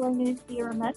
VOA News, Sierra Musk.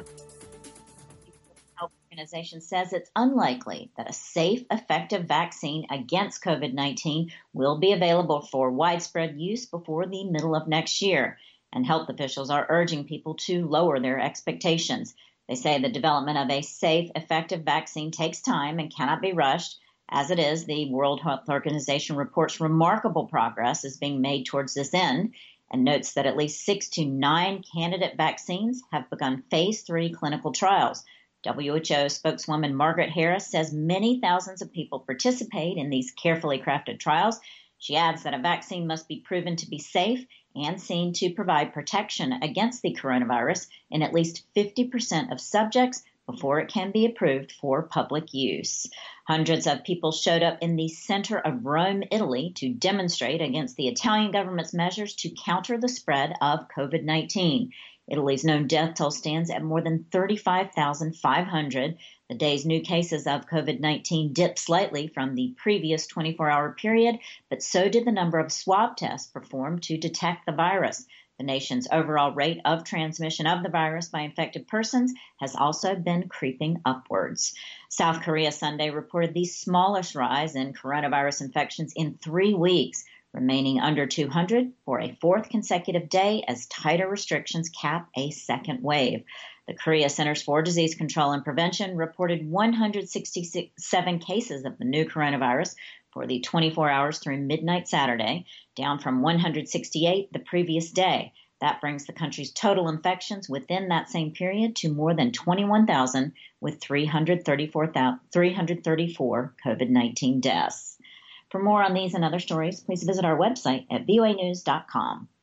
Health Organization says it's unlikely that a safe, effective vaccine against COVID-19 will be available for widespread use before the middle of next year. And health officials are urging people to lower their expectations. They say the development of a safe, effective vaccine takes time and cannot be rushed. As it is, the World Health Organization reports remarkable progress is being made towards this end and notes that at least 6 to 9 candidate vaccines have begun phase 3 clinical trials. WHO spokeswoman Margaret Harris says many thousands of people participate in these carefully crafted trials. She adds that a vaccine must be proven to be safe and seen to provide protection against the coronavirus in at least 50% of subjects before it can be approved for public use. Hundreds of people showed up in the center of Rome, Italy, to demonstrate against the Italian government's measures to counter the spread of COVID-19. Italy's known death toll stands at more than 35,500. The day's new cases of COVID-19 dipped slightly from the previous 24-hour period, but so did the number of swab tests performed to detect the virus. The nation's overall rate of transmission of the virus by infected persons has also been creeping upwards. South Korea Sunday reported the smallest rise in coronavirus infections in 3 weeks, remaining under 200 for a fourth consecutive day as tighter restrictions cap a second wave. The Korea Centers for Disease Control and Prevention reported 167 cases of the new coronavirus for the 24 hours through midnight Saturday, down from 168 the previous day. That brings the country's total infections within that same period to more than 21,000, with 334 COVID-19 deaths. For more on these and other stories, please visit our website at voanews.com.